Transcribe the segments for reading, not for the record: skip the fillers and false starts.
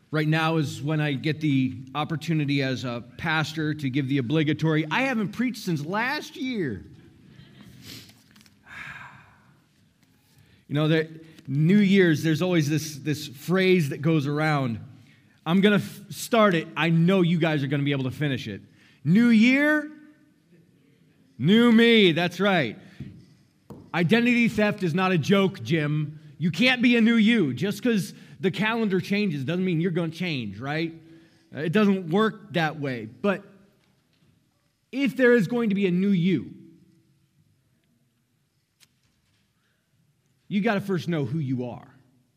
Right now is when I get the opportunity as a pastor to give the obligatory. I haven't preached since last year. You know, that New Year's, there's always this phrase that goes around. I'm going to start it. I know you guys are going to be able to finish it. New year, new me. That's right. Identity theft is not a joke, Jim. You can't be a new you. Just because the calendar changes doesn't mean you're going to change, right? It doesn't work that way. But if there is going to be a new you, you got to first know who you are.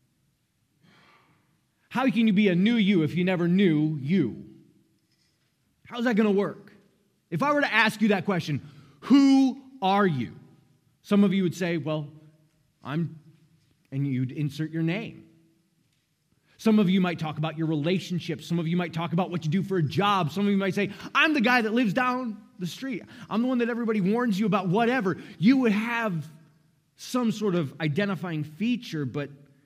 How can you be a new you if you never knew you? How's that going to work? If I were to ask you that question, who are you? Some of you would say, well, and you'd insert your name. Some of you might talk about your relationships. Some of you might talk about what you do for a job. Some of you might say, I'm the guy that lives down the street. I'm the one that everybody warns you about, whatever. You would have some sort of identifying feature, but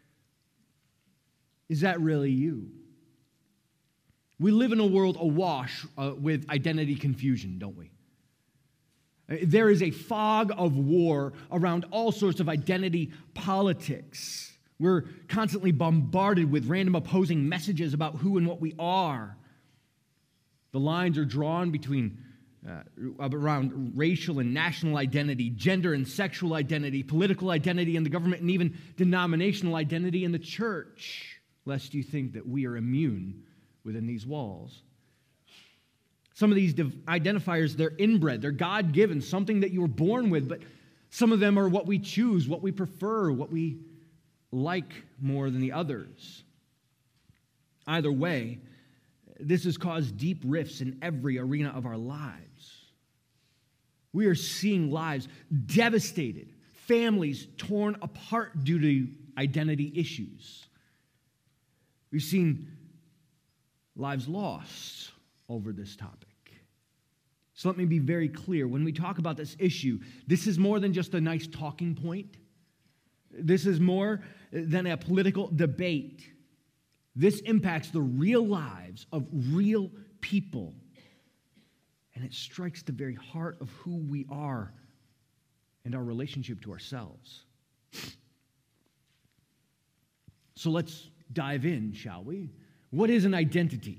is that really you? We live in a world awash with identity confusion, don't we? There is a fog of war around all sorts of identity politics. We're constantly bombarded with random opposing messages about who and what we are. The lines are drawn between around racial and national identity, gender and sexual identity, political identity in the government, and even denominational identity in the church, lest you think that we are immune within these walls. Some of these identifiers, they're inbred, they're God-given, something that you were born with, but some of them are what we choose, what we prefer, what we like more than the others. Either way, this has caused deep rifts in every arena of our lives. We are seeing lives devastated, families torn apart due to identity issues. We've seen lives lost over this topic. So let me be very clear. When we talk about this issue, this is more than just a nice talking point. This is more than a political debate. This impacts the real lives of real people. And it strikes the very heart of who we are and our relationship to ourselves. So let's dive in, shall we? What is an identity?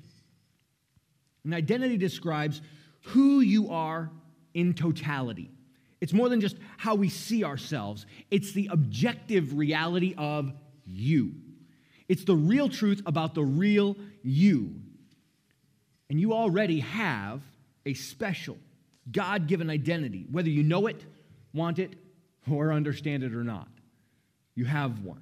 An identity describes who you are in totality. It's more than just how we see ourselves. It's the objective reality of you. It's the real truth about the real you. And you already have a special, God-given identity, whether you know it, want it, or understand it or not. You have one.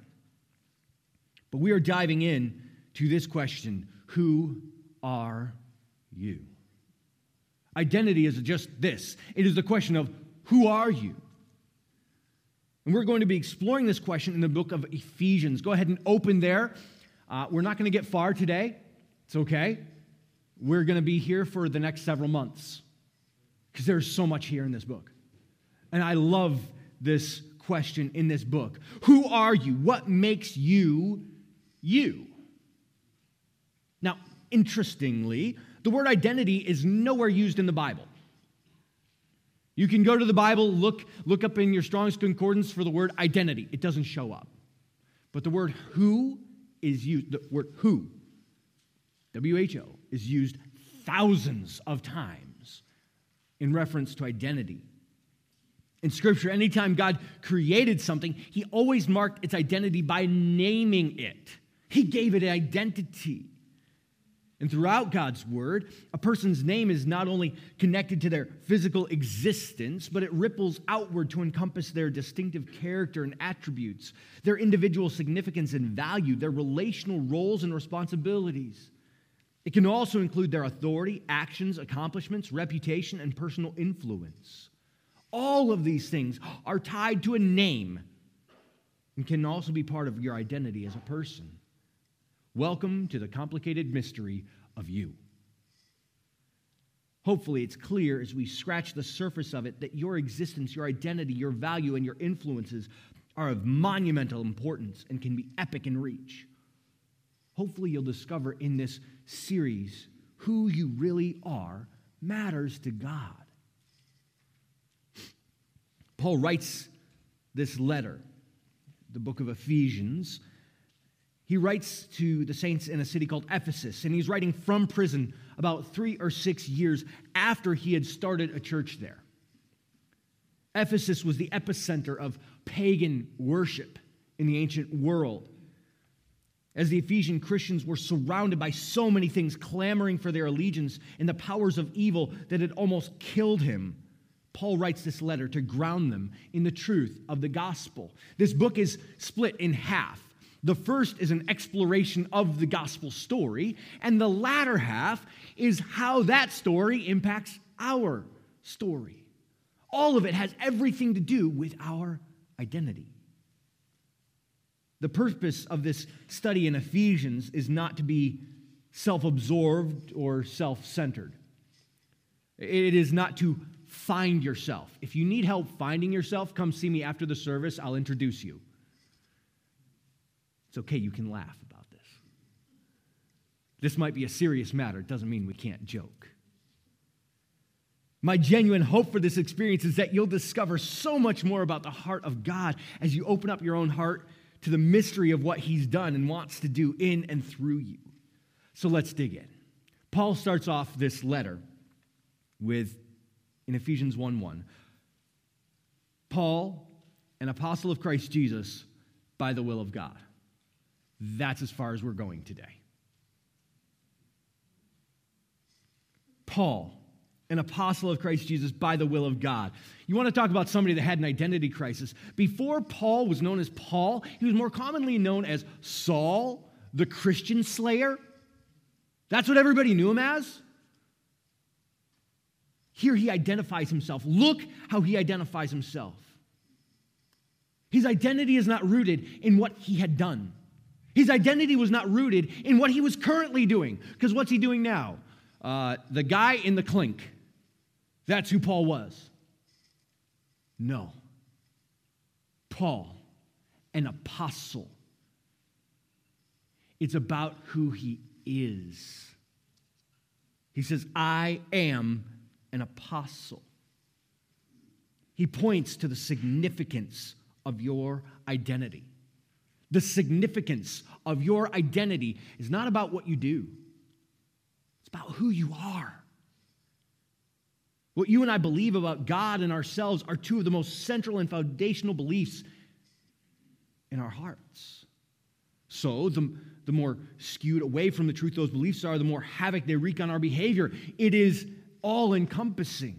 But we are diving in to this question, who are you? Identity is just this. It is the question of, who are you? And we're going to be exploring this question in the book of Ephesians. Go ahead and open there. We're not going to get far today. It's okay. We're going to be here for the next several months because there's so much here in this book. And I love this question in this book. Who are you? What makes you you? Now, interestingly, the word identity is nowhere used in the Bible. You can go to the Bible, look up in your Strong's Concordance for the word identity. It doesn't show up. But the word who is used, the word who, W-H-O, is used thousands of times in reference to identity. In Scripture, anytime God created something, He always marked its identity by naming it. He gave it an identity. And throughout God's Word, a person's name is not only connected to their physical existence, but it ripples outward to encompass their distinctive character and attributes, their individual significance and value, their relational roles and responsibilities. It can also include their authority, actions, accomplishments, reputation, and personal influence. All of these things are tied to a name and can also be part of your identity as a person. Welcome to the complicated mystery of you. Hopefully it's clear as we scratch the surface of it that your existence, your identity, your value, and your influences are of monumental importance and can be epic in reach. hopefully you'll discover in this series who you really are matters to God. Paul writes this letter, the book of Ephesians. He writes to the saints in a city called Ephesus, and he's writing from prison about 3 or 6 years after he had started a church there. Ephesus was the epicenter of pagan worship in the ancient world. As the Ephesian Christians were surrounded by so many things clamoring for their allegiance and the powers of evil that had almost killed him, Paul writes this letter to ground them in the truth of the gospel. This book is split in half. The first is an exploration of the gospel story, and the latter half is how that story impacts our story. All of it has everything to do with our identity. The purpose of this study in Ephesians is not to be self-absorbed or self-centered. It is not to find yourself. If you need help finding yourself, come see me after the service. I'll introduce you. It's okay, you can laugh about this. This might be a serious matter. It doesn't mean we can't joke. My genuine hope for this experience is that you'll discover so much more about the heart of God as you open up your own heart to the mystery of what he's done and wants to do in and through you. So let's dig in. Paul starts off this letter with, in Ephesians 1:1, Paul, an apostle of Christ Jesus, by the will of God. That's as far as we're going today. Paul, an apostle of Christ Jesus by the will of God. You want to talk about somebody that had an identity crisis. Before Paul was known as Paul, he was more commonly known as Saul, the Christian slayer. That's what everybody knew him as. Here he identifies himself. Look how he identifies himself. His identity is not rooted in what he had done. His identity was not rooted in what he was currently doing. Because what's he doing now? The guy in the clink. That's who Paul was. No. Paul, an apostle. It's about who he is. He says, I am an apostle. He points to the significance of your identity. The significance of your identity is not about what you do. It's about who you are. What you and I believe about God and ourselves are two of the most central and foundational beliefs in our hearts. So the more skewed away from the truth those beliefs are, the more havoc they wreak on our behavior. It is all-encompassing.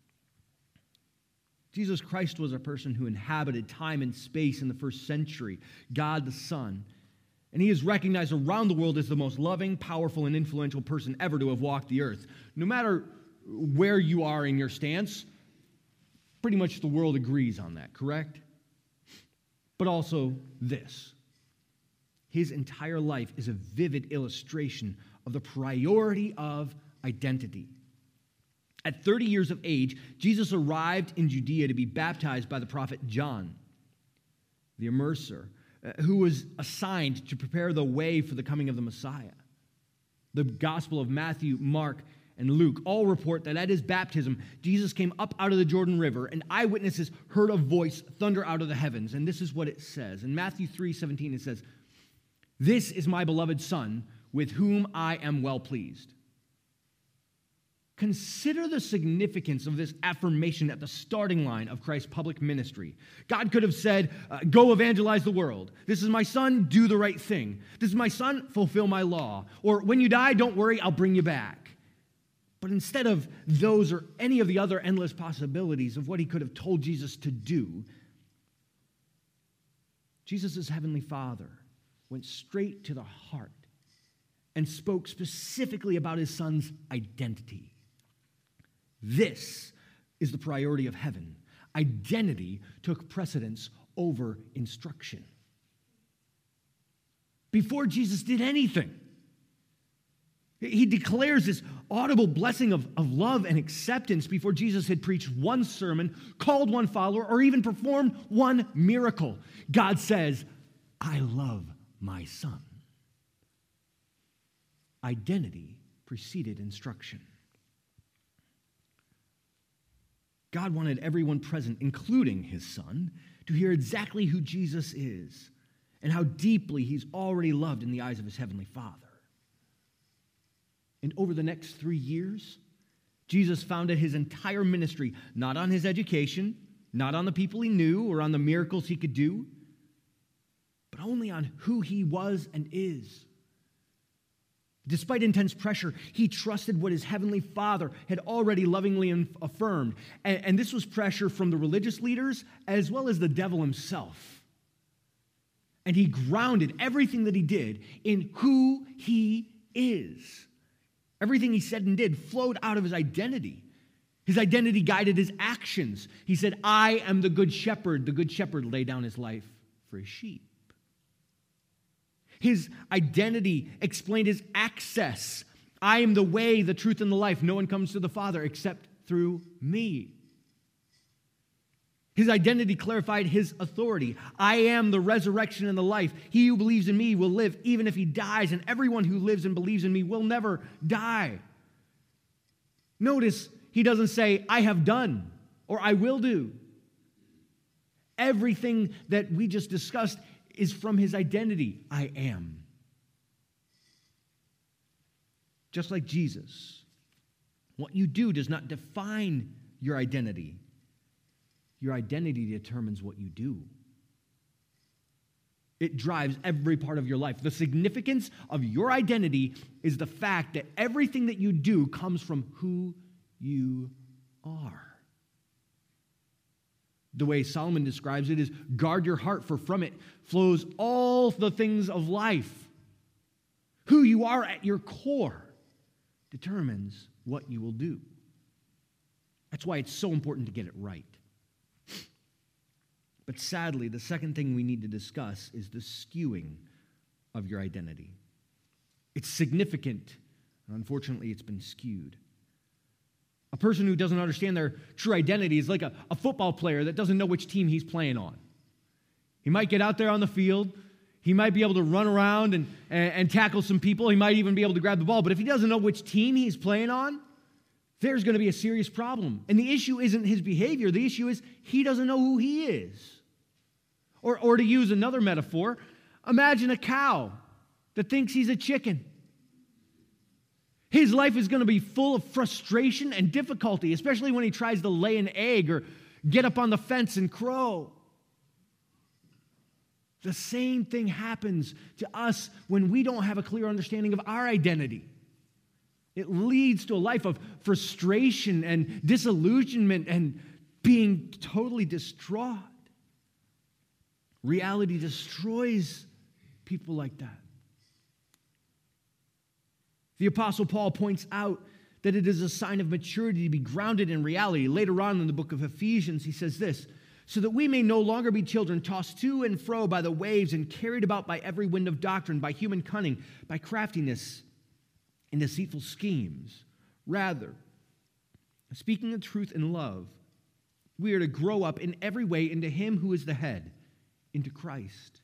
Jesus Christ was a person who inhabited time and space in the first century, God the Son. And he is recognized around the world as the most loving, powerful, and influential person ever to have walked the earth. No matter where you are in your stance, pretty much the world agrees on that, correct? But also this. His entire life is a vivid illustration of the priority of identity. At 30 years of age, Jesus arrived in Judea to be baptized by the prophet John, the immerser, who was assigned to prepare the way for the coming of the Messiah. The Gospel of Matthew, Mark, and Luke all report that at his baptism, Jesus came up out of the Jordan River, and eyewitnesses heard a voice thunder out of the heavens. And this is what it says. In Matthew 3:17, it says, "This is my beloved Son, with whom I am well pleased." Consider the significance of this affirmation at the starting line of Christ's public ministry. God could have said, go evangelize the world. This is my son, do the right thing. This is my son, fulfill my law. Or when you die, don't worry, I'll bring you back. But instead of those or any of the other endless possibilities of what he could have told Jesus to do, Jesus' heavenly Father went straight to the heart and spoke specifically about his son's identity. This is the priority of heaven. Identity took precedence over instruction. Before Jesus did anything, he declares this audible blessing of love and acceptance before Jesus had preached one sermon, called one follower, or even performed one miracle. God says, I love my son. identity preceded instruction. God wanted everyone present, including his son, to hear exactly who Jesus is and how deeply he's already loved in the eyes of his heavenly Father. And over the next 3 years, Jesus founded his entire ministry, not on his education, not on the people he knew or on the miracles he could do, but only on who he was and is. Despite intense pressure, he trusted what his heavenly Father had already lovingly affirmed. And this was pressure from the religious leaders as well as the devil himself. And he grounded everything that he did in who he is. Everything he said and did flowed out of his identity. His identity guided his actions. He said, I am the good shepherd. The good shepherd laid down his life for his sheep. His identity explained his access. I am the way, the truth, and the life. No one comes to the Father except through me. His identity clarified his authority. I am the resurrection and the life. He who believes in me will live even if he dies, and everyone who lives and believes in me will never die. Notice he doesn't say, I have done or I will do. Everything that we just discussed is from his identity. I am. Just like Jesus, what you do does not define your identity. Your identity determines what you do. It drives every part of your life. The significance of your identity is the fact that everything that you do comes from who you are. The way Solomon describes it is, guard your heart, for from it flows all the things of life. Who you are at your core determines what you will do. That's why it's so important to get it right. But sadly, the second thing we need to discuss is the skewing of your identity. It's significant, and unfortunately, it's been skewed. A person who doesn't understand their true identity is like a football player that doesn't know which team he's playing on. He might get out there on the field. He might be able to run around and tackle some people. He might even be able to grab the ball. But if he doesn't know which team he's playing on, there's going to be a serious problem. And the issue isn't his behavior. The issue is he doesn't know who he is. Or to use another metaphor, imagine a cow that thinks he's a chicken. His life is going to be full of frustration and difficulty, especially when he tries to lay an egg or get up on the fence and crow. The same thing happens to us when we don't have a clear understanding of our identity. It leads to a life of frustration and disillusionment and being totally distraught. Reality destroys people like that. The Apostle Paul points out that it is a sign of maturity to be grounded in reality. Later on in the book of Ephesians, he says this, so that we may no longer be children tossed to and fro by the waves and carried about by every wind of doctrine, by human cunning, by craftiness and deceitful schemes. Rather, speaking the truth in love, we are to grow up in every way into him who is the head, into Christ.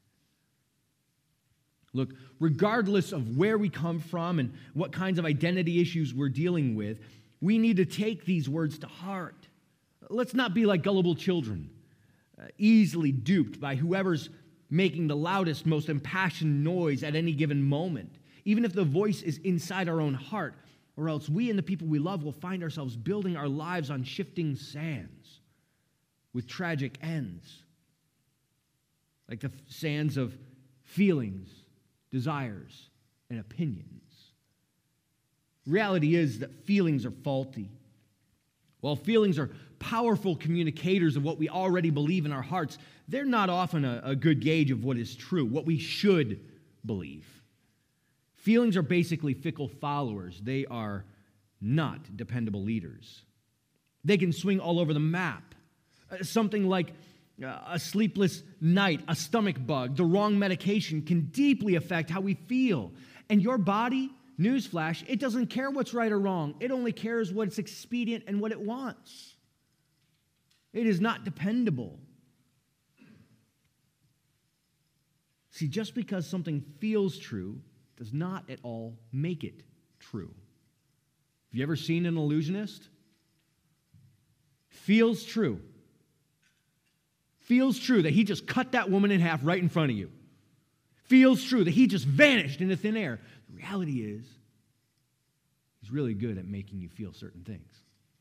Look, regardless of where we come from and what kinds of identity issues we're dealing with, we need to take these words to heart. Let's not be like gullible children, easily duped by whoever's making the loudest, most impassioned noise at any given moment, even if the voice is inside our own heart, or else we and the people we love will find ourselves building our lives on shifting sands with tragic ends, like the sands of feelings, desires, and opinions. Reality is that feelings are faulty. While feelings are powerful communicators of what we already believe in our hearts, they're not often a good gauge of what is true, what we should believe. Feelings are basically fickle followers. They are not dependable leaders. They can swing all over the map. Something like a sleepless night, a stomach bug, the wrong medication can deeply affect how we feel. And your body, newsflash, it doesn't care what's right or wrong. It only cares what's expedient and what it wants. It is not dependable. See, just because something feels true does not at all make it true. Have you ever seen an illusionist? Feels true. Feels true that he just cut that woman in half right in front of you. Feels true that he just vanished into thin air. The reality is, he's really good at making you feel certain things.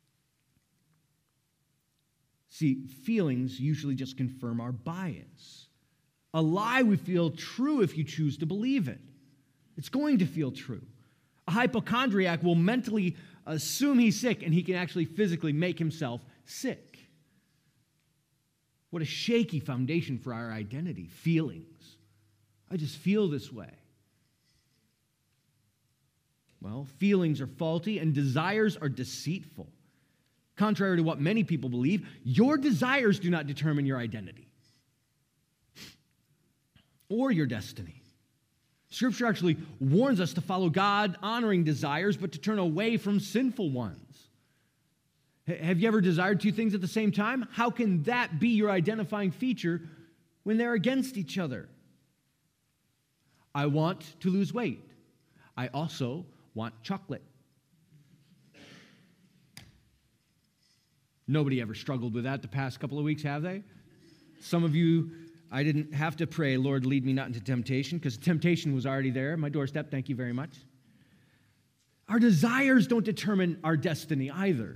See, feelings usually just confirm our bias. A lie we feel true if you choose to believe it. It's going to feel true. A hypochondriac will mentally assume he's sick, and he can actually physically make himself sick. What a shaky foundation for our identity. Feelings. I just feel this way. Well, feelings are faulty and desires are deceitful. Contrary to what many people believe, your desires do not determine your identity or your destiny. Scripture actually warns us to follow God-honoring desires, but to turn away from sinful ones. Have you ever desired two things at the same time? How can that be your identifying feature when they're against each other? I want to lose weight. I also want chocolate. Nobody ever struggled with that the past couple of weeks, have they? Some of you, I didn't have to pray, Lord, lead me not into temptation, because temptation was already there. My doorstep, thank you very much. Our desires don't determine our destiny either.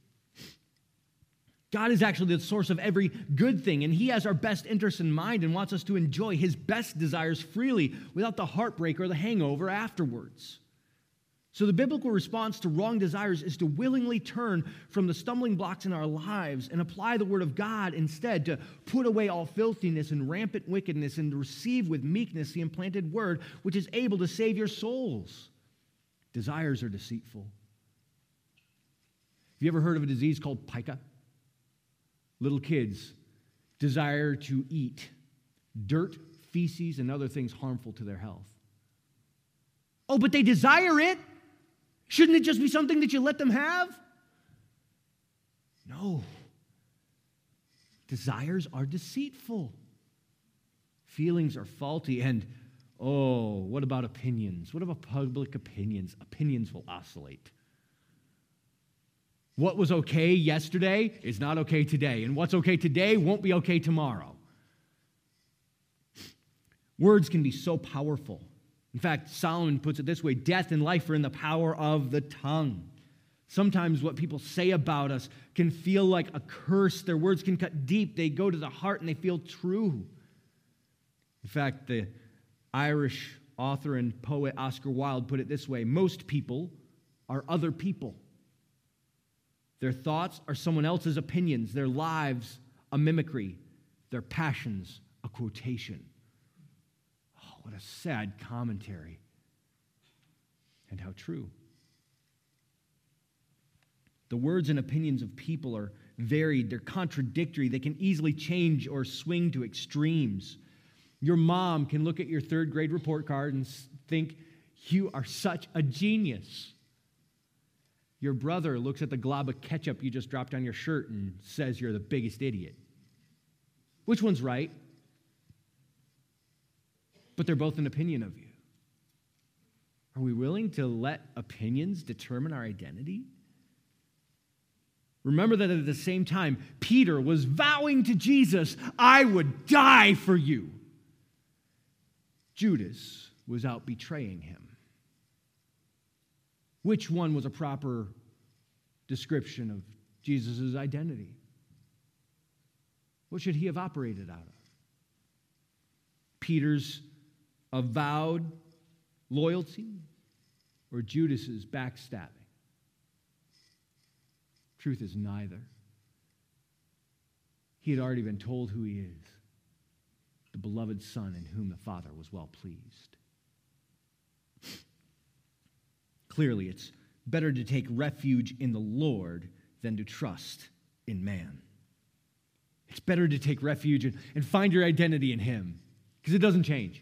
God is actually the source of every good thing, and He has our best interests in mind and wants us to enjoy His best desires freely without the heartbreak or the hangover afterwards. So the biblical response to wrong desires is to willingly turn from the stumbling blocks in our lives and apply the Word of God instead, to put away all filthiness and rampant wickedness and to receive with meekness the implanted Word, which is able to save your souls. Desires are deceitful. Have you ever heard of a disease called pica? Little kids desire to eat dirt, feces, and other things harmful to their health. Oh, but they desire it? Shouldn't it just be something that you let them have? No. Desires are deceitful. Feelings are faulty. And, oh, what about opinions? What about public opinions? Opinions will oscillate. What was okay yesterday is not okay today, and what's okay today won't be okay tomorrow. Words can be so powerful. In fact, Solomon puts it this way: death and life are in the power of the tongue. Sometimes what people say about us can feel like a curse. Their words can cut deep. They go to the heart and they feel true. In fact, the Irish author and poet Oscar Wilde put it this way: most people are other people. Their thoughts are someone else's opinions, their lives a mimicry, their passions a quotation. Oh, what a sad commentary. And how true. The words and opinions of people are varied, they're contradictory, they can easily change or swing to extremes. Your mom can look at your third grade report card and think, you are such a genius. Your brother looks at the glob of ketchup you just dropped on your shirt and says you're the biggest idiot. Which one's right? But they're both an opinion of you. Are we willing to let opinions determine our identity? Remember that at the same time, Peter was vowing to Jesus, I would die for you. Judas was out betraying him. Which one was a proper description of Jesus' identity? What should he have operated out of? Peter's avowed loyalty or Judas's backstabbing? Truth is neither. He had already been told who he is, the beloved Son in whom the Father was well pleased. Clearly, it's better to take refuge in the Lord than to trust in man. It's better to take refuge and find your identity in Him, because it doesn't change.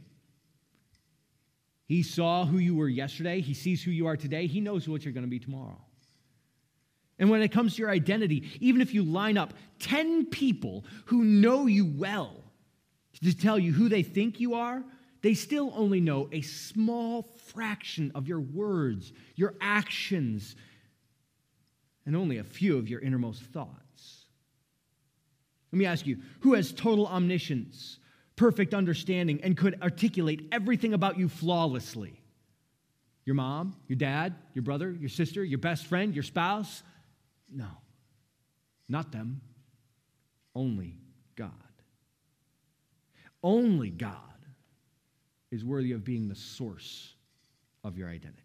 He saw who you were yesterday. He sees who you are today. He knows what you're going to be tomorrow. And when it comes to your identity, even if you line up 10 people who know you well to tell you who they think you are, they still only know a small fraction of your words, your actions, and only a few of your innermost thoughts. Let me ask you, who has total omniscience, perfect understanding, and could articulate everything about you flawlessly? Your mom, your dad, your brother, your sister, your best friend, your spouse? No, not them. Only God. Only God is worthy of being the source of your identity.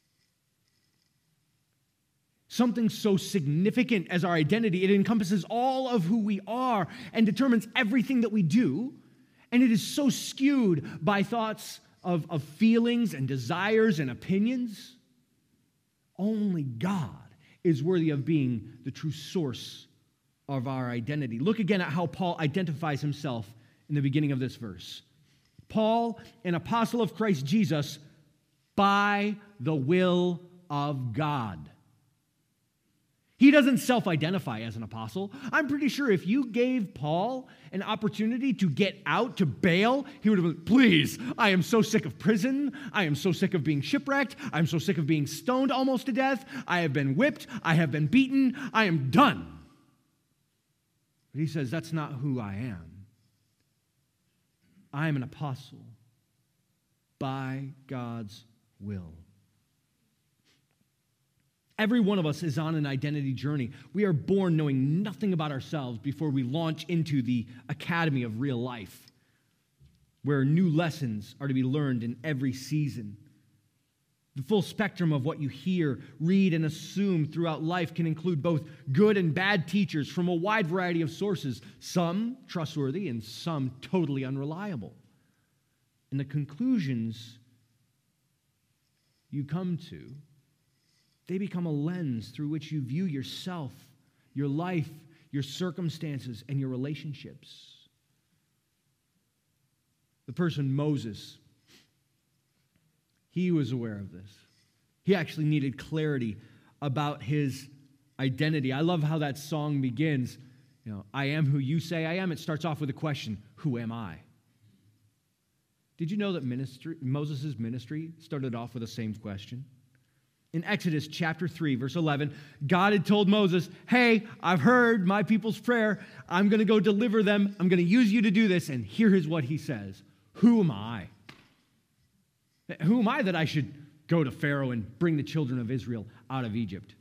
Something so significant as our identity, it encompasses all of who we are and determines everything that we do, and it is so skewed by thoughts of feelings and desires and opinions. Only God is worthy of being the true source of our identity. Look again at how Paul identifies himself in the beginning of this verse. Paul, an apostle of Christ Jesus, by the will of God. He doesn't self-identify as an apostle. I'm pretty sure if you gave Paul an opportunity to get out, to bail, he would have been, please, I am so sick of prison. I am so sick of being shipwrecked. I'm so sick of being stoned almost to death. I have been whipped. I have been beaten. I am done. But he says, that's not who I am. I am an apostle by God's will. Every one of us is on an identity journey. We are born knowing nothing about ourselves before we launch into the academy of real life, where new lessons are to be learned in every season. The full spectrum of what you hear, read, and assume throughout life can include both good and bad teachers from a wide variety of sources, some trustworthy and some totally unreliable. And the conclusions you come to, they become a lens through which you view yourself, your life, your circumstances, and your relationships. The person Moses, he was aware of this. He actually needed clarity about his identity. I love how that song begins. I am who you say I am. It starts off with a question, who am I? Did you know that Moses' ministry started off with the same question? In Exodus chapter 3, verse 11, God had told Moses, hey, I've heard my people's prayer. I'm going to go deliver them. I'm going to use you to do this. And here is what he says. Who am I? Who am I that I should go to Pharaoh and bring the children of Israel out of Egypt?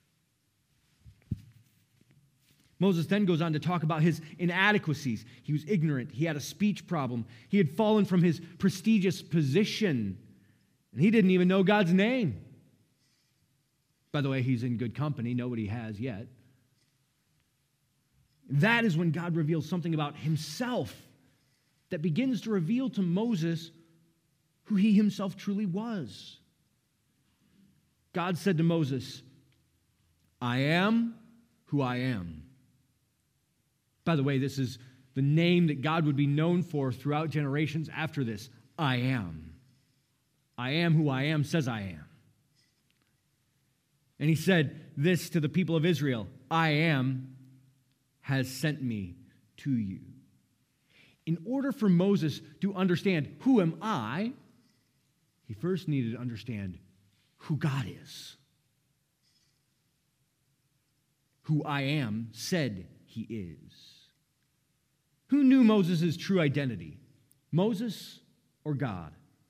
Moses then goes on to talk about his inadequacies. He was ignorant. He had a speech problem. He had fallen from his prestigious position. And he didn't even know God's name. By the way, he's in good company. Nobody has yet. That is when God reveals something about himself that begins to reveal to Moses who he himself truly was. God said to Moses, I am who I am. By the way, this is the name that God would be known for throughout generations after this. I am. I am who I am says I am. And he said this to the people of Israel, I am has sent me to you. In order for Moses to understand who am I, he first needed to understand who God is. Who I am said he is. Who knew Moses' true identity? Moses or God?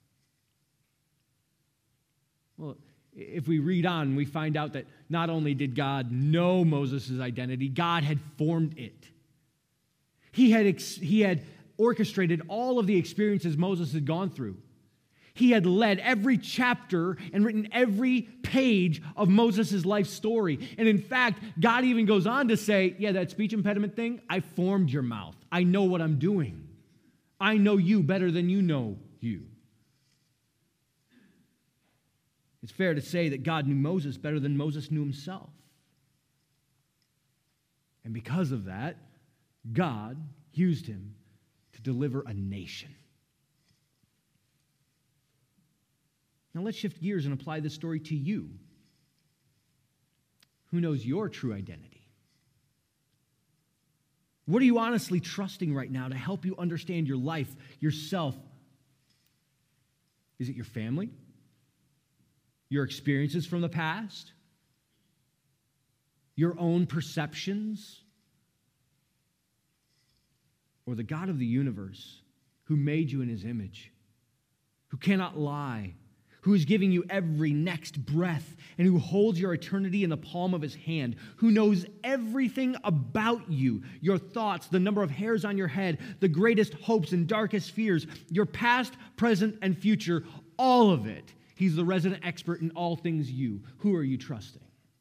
Well, if we read on, we find out that not only did God know Moses' identity, God had formed it. He had orchestrated all of the experiences Moses had gone through. He had led every chapter and written every page of Moses' life story. And in fact, God even goes on to say, yeah, that speech impediment thing, I formed your mouth. I know what I'm doing. I know you better than you know you. It's fair to say that God knew Moses better than Moses knew himself. And because of that, God used him to deliver a nation. Now let's shift gears and apply this story to you. Who knows your true identity? What are you honestly trusting right now to help you understand your life, yourself, Is it your family? Your experiences from the past? Your own perceptions? Or the God of the universe who made you in his image, who cannot lie, who is giving you every next breath, and who holds your eternity in the palm of his hand, who knows everything about you, your thoughts, the number of hairs on your head, the greatest hopes and darkest fears, your past, present, and future, all of it. He's the resident expert in all things you. Who are you trusting?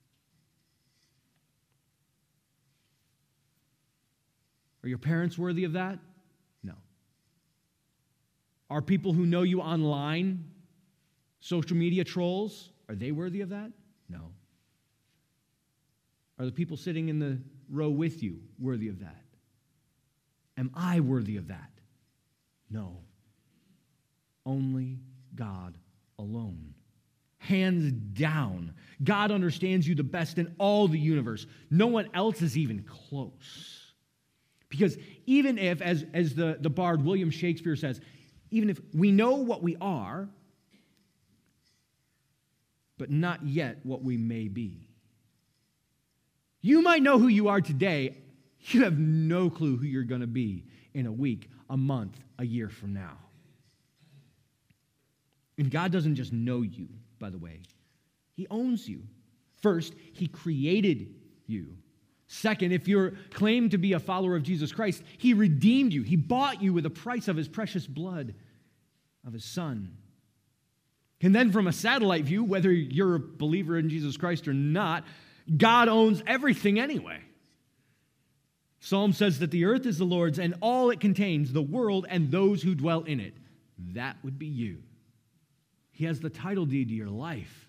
Are your parents worthy of that? No. Are people who know you online, social media trolls, are they worthy of that? No. Are the people sitting in the row with you worthy of that? Am I worthy of that? No. Only God alone. Hands down. God understands you the best in all the universe. No one else is even close. Because even if, as the bard William Shakespeare says, even if we know what we are, but not yet what we may be. You might know who you are today. You have no clue who you're going to be in a week, a month, a year from now. And God doesn't just know you, by the way. He owns you. First, he created you. Second, if you're claimed to be a follower of Jesus Christ, he redeemed you. He bought you with the price of his precious blood of his Son. And then from a satellite view, whether you're a believer in Jesus Christ or not, God owns everything anyway. Psalm says that the earth is the Lord's and all it contains, the world and those who dwell in it. That would be you. He has the title deed to your life.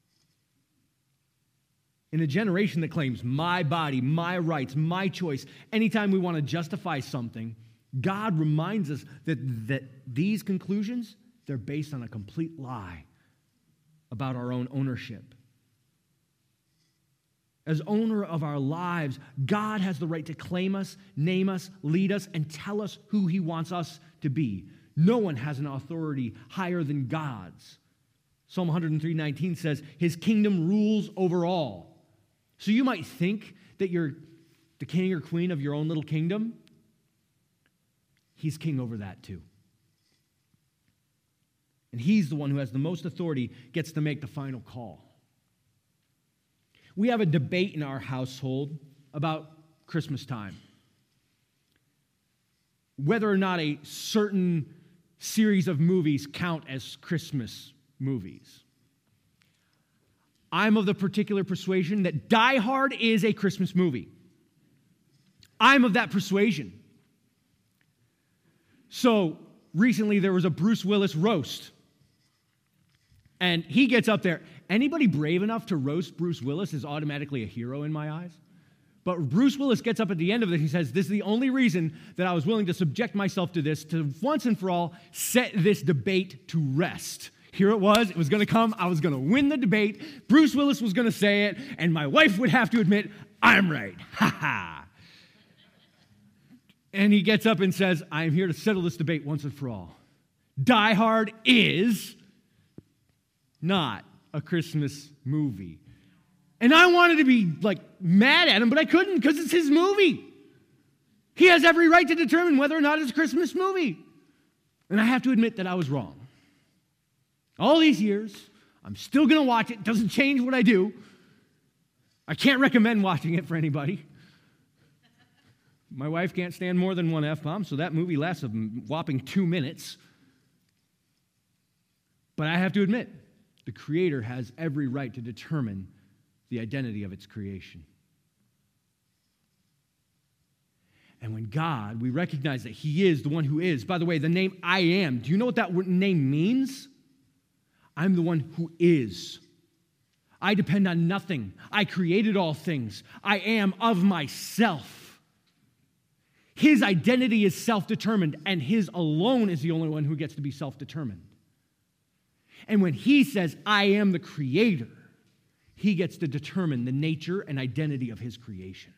In a generation that claims my body, my rights, my choice, anytime we want to justify something, God reminds us that these conclusions, they're based on a complete lie about our own ownership. As owner of our lives, God has the right to claim us, name us, lead us, and tell us who he wants us to be. No one has an authority higher than God's. Psalm 103:19 says, his kingdom rules over all. So you might think that you're the king or queen of your own little kingdom. He's king over that too. And he's the one who has the most authority, gets to make the final call. We have a debate in our household about Christmas time. Whether or not a certain series of movies count as Christmas movies. I'm of the particular persuasion that Die Hard is a Christmas movie. I'm of that persuasion. So recently there was a Bruce Willis roast. And he gets up there. Anybody brave enough to roast Bruce Willis is automatically a hero in my eyes. But Bruce Willis gets up at the end of it. He says, this is the only reason that I was willing to subject myself to this, to once and for all set this debate to rest. Here it was going to come, I was going to win the debate, Bruce Willis was going to say it, and my wife would have to admit, I'm right, ha ha. And he gets up and says, I'm here to settle this debate once and for all. Die Hard is not a Christmas movie. And I wanted to be mad at him, but I couldn't because it's his movie. He has every right to determine whether or not it's a Christmas movie. And I have to admit that I was wrong. All these years, I'm still going to watch it. Doesn't change what I do. I can't recommend watching it for anybody. My wife can't stand more than one F-bomb, so that movie lasts a whopping 2 minutes. But I have to admit, the Creator has every right to determine the identity of its creation. And when God, we recognize that he is the one who is. By the way, the name I am, do you know what that name means? I'm the one who is. I depend on nothing. I created all things. I am of myself. His identity is self-determined, and his alone is the only one who gets to be self-determined. And when he says, I am the creator, he gets to determine the nature and identity of his creation.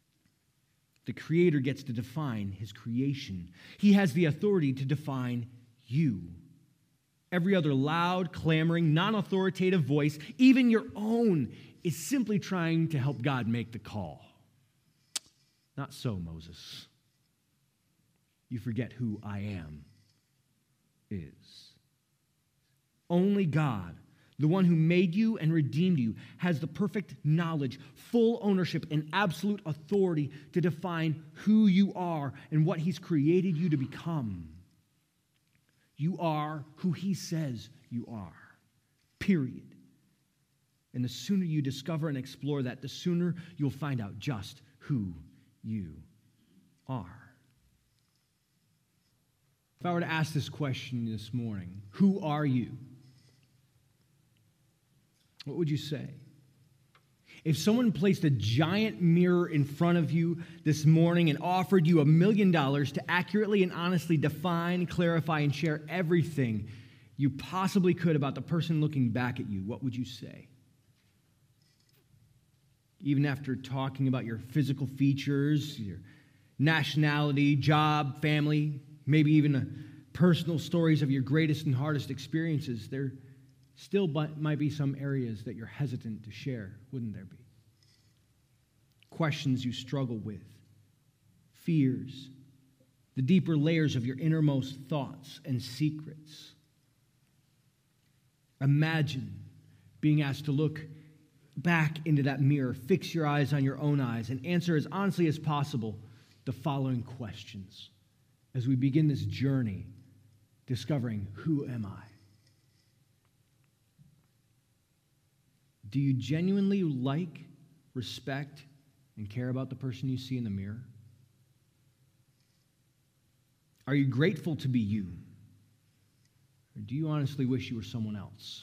The creator gets to define his creation. He has the authority to define you. Every other loud, clamoring, non-authoritative voice, even your own, is simply trying to help God make the call. Not so, Moses. You forget who I am is. Only God, the one who made you and redeemed you, has the perfect knowledge, full ownership, and absolute authority to define who you are and what he's created you to become. You are who he says you are, period. And the sooner you discover and explore that, the sooner you'll find out just who you are. If I were to ask this question this morning, who are you? What would you say? If someone placed a giant mirror in front of you this morning and offered you $1 million to accurately and honestly define, clarify, and share everything you possibly could about the person looking back at you, what would you say? Even after talking about your physical features, your nationality, job, family, maybe even personal stories of your greatest and hardest experiences, there still might be some areas that you're hesitant to share, wouldn't there be? Questions you struggle with, fears, the deeper layers of your innermost thoughts and secrets. Imagine being asked to look back into that mirror, fix your eyes on your own eyes, and answer as honestly as possible the following questions as we begin this journey discovering, who am I? Do you genuinely like, respect, and care about the person you see in the mirror? Are you grateful to be you? Or do you honestly wish you were someone else?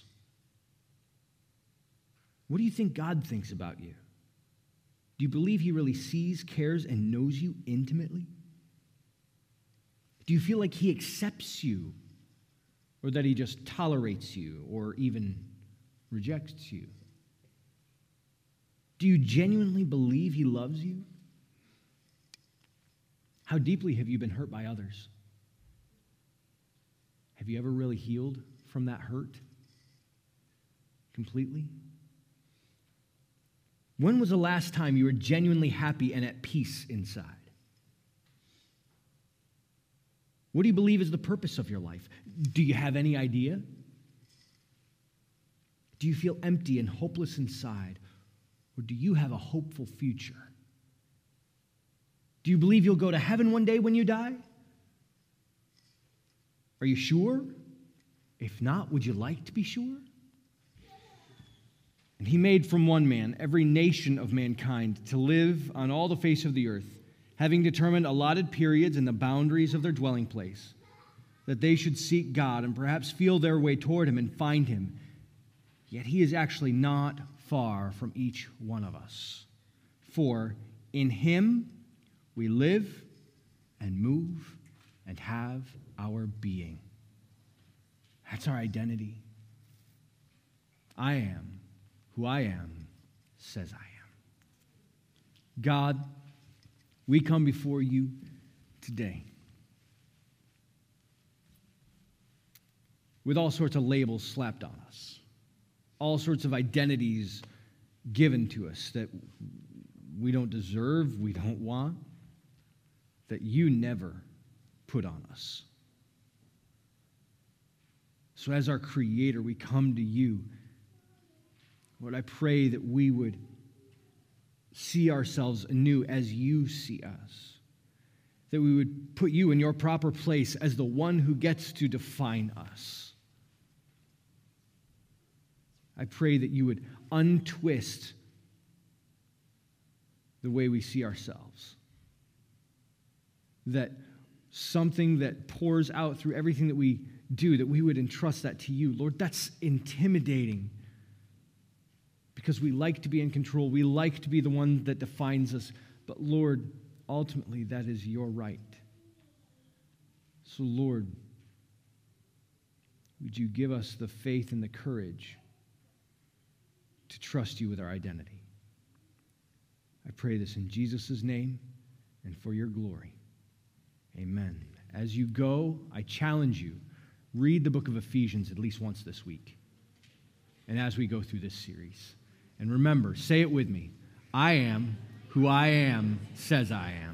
What do you think God thinks about you? Do you believe he really sees, cares, and knows you intimately? Do you feel like he accepts you, or that he just tolerates you, or even rejects you? Do you genuinely believe he loves you? How deeply have you been hurt by others? Have you ever really healed from that hurt completely? When was the last time you were genuinely happy and at peace inside? What do you believe is the purpose of your life? Do you have any idea? Do you feel empty and hopeless inside? Or do you have a hopeful future? Do you believe you'll go to heaven one day when you die? Are you sure? If not, would you like to be sure? And he made from one man every nation of mankind to live on all the face of the earth, having determined allotted periods and the boundaries of their dwelling place, that they should seek God and perhaps feel their way toward him and find him. Yet he is actually not far from each one of us. For in him we live and move and have our being. That's our identity. I am who I am, says I am. God, we come before you today with all sorts of labels slapped on us, all sorts of identities given to us that we don't deserve, we don't want, that you never put on us. So as our Creator, we come to you. Lord, I pray that we would see ourselves anew as you see us, that we would put you in your proper place as the one who gets to define us. I pray that you would untwist the way we see ourselves, that something that pours out through everything that we do, that we would entrust that to you. Lord, that's intimidating because we like to be in control. We like to be the one that defines us. But Lord, ultimately, that is your right. So Lord, would you give us the faith and the courage to trust you with our identity? I pray this in Jesus' name and for your glory. Amen. As you go, I challenge you, read the book of Ephesians at least once this week. And as we go through this series. And remember, say it with me. I am who I am says I am.